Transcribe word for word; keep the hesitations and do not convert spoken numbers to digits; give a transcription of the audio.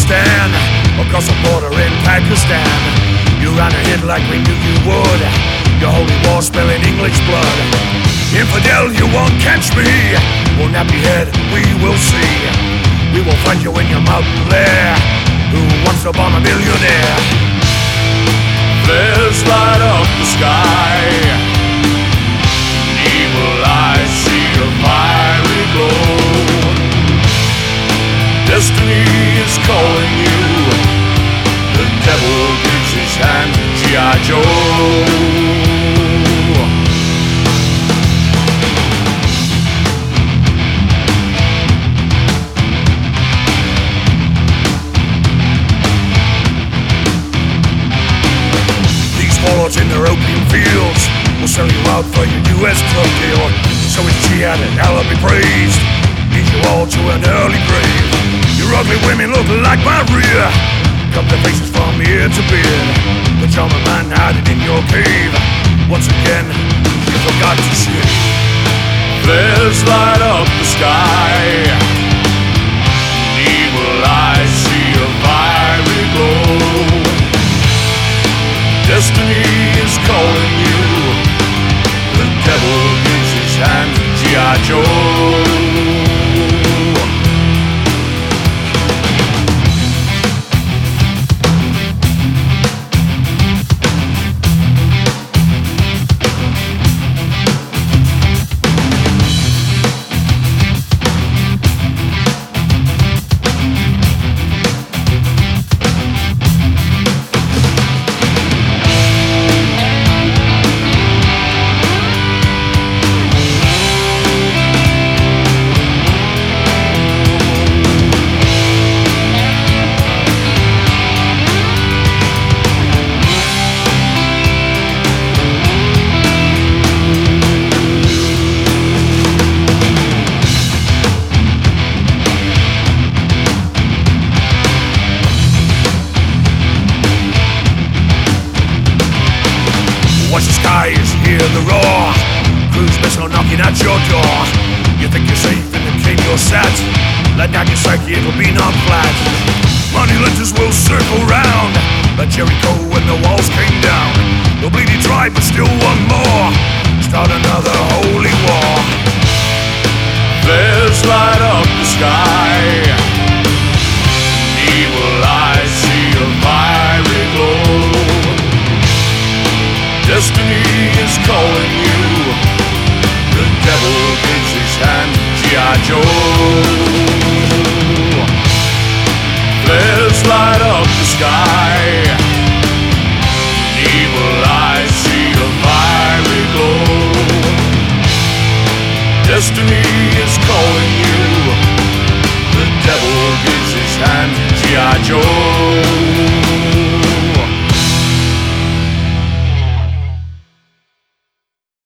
Afghanistan, across the border in Pakistan. You ran ahead like we knew you would. Your holy war spilling English blood. Infidel, you won't catch me. We'll nap your head, we will see. We will find you in your mountain lair. Who wants to bomb a millionaire? Flares light up the sky. Evil eyes see a fiery glow. Destiny is calling you. The devil gives his hand to G I Joe. Warlords in their opium fields will sell you out for your U S drug deal. So is jihad and Allah be praised. Lead you all to an early grave. Your ugly women look like Maria. Cut their faces from ear to beard. The charmer man hiding in your cave. Once again, you forgot to shave. Flares light up the sky. Evil eyes see a fiery glow. Destiny is calling you. The devil gives his hand to G I Joe. Watch the skies, hear the roar. Cruise missile knocking at your door. You think you're safe in the cave you're sat. Let down your psyche, it'll be not flat. Money lenders will circle round like Jericho when the walls came down. They'll bleed you dry, but still one more. Start another holy war. Flares light up the sky. Evil eyes see a fiery glow. Destiny is calling you. The devil gives his hand to G I Joe. Flares light up the sky. Evil eyes see a fiery glow. Destiny is calling you. The devil gives his hand to G I Joe.